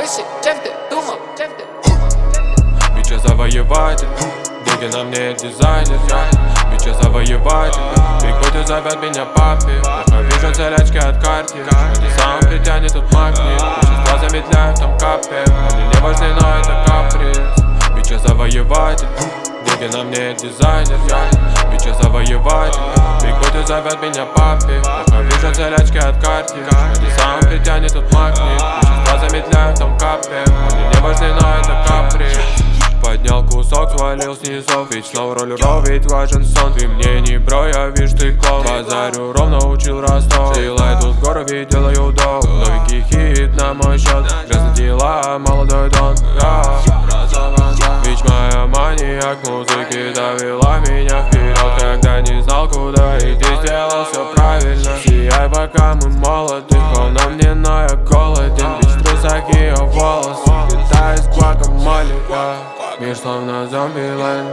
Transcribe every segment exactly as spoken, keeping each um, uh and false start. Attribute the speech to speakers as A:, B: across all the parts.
A: выше, чем ты думал, чем ты думал.
B: Бича завоеватель, деньги на мне дизайнер. Бича завоеватель, прикуты зовет меня папе. Плохо вижу цель, очки от карты. Это сам притянет тут магнит. Вещества замедляют там капе. Они не важны, но это каприз. Бича завоеватель, деньги на мне дизайнер. Бича завоеватель, прикуты зовет меня папе. Плохо вижу цель, очки от карты. Это сам притянет тут магнит. Вещества замедляют там капе. Они не важны, но это каприз. Поднял кусок, свалил снизу. Вечно в роль ро, ведь важен сон. Ты мне не бро, я вижу, ты клоун. Базарю ровно учил Ростов. Силай тут гору, ведь делаю дом. Новенький хит на мой счет. Грязные дела, молодой дон. Ведь моя маньяк музыки довела меня вперед. Когда не знал, куда идти, сделал все правильно. Сияй, пока мы молоды. Он на мне, но я голоден. Ведь в трусах ее волосы. Летаю с гуакамоле. Мир словно зомби-ленд.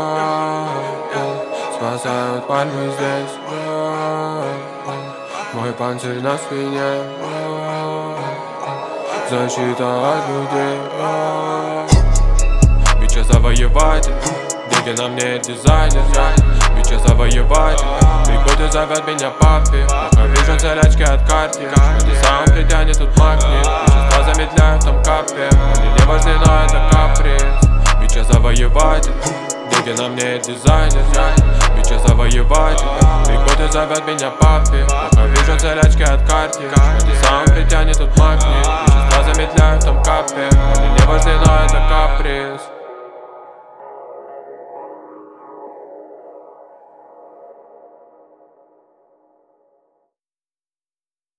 B: Спасают пальмы здесь. Мой панцирь на спине. Защита от людей. Бича завоеватель, деньги на мне дизайнер. Бича завоеватель, прикуты зовет меня папе. Плохо вижу цель, очки от карты. Это сам притянет тут магнит. Вещества замедляют там капе. Они не важны, но это каприз. Бича завоеватель, деньги на мне дизайнер. Бича завоеватель, прикуты зовет меня папе. Плохо вижу цель, очки от карты. Это сам притянет тут магнит. Вещества замедляют там капе. Они не важны, но это каприз.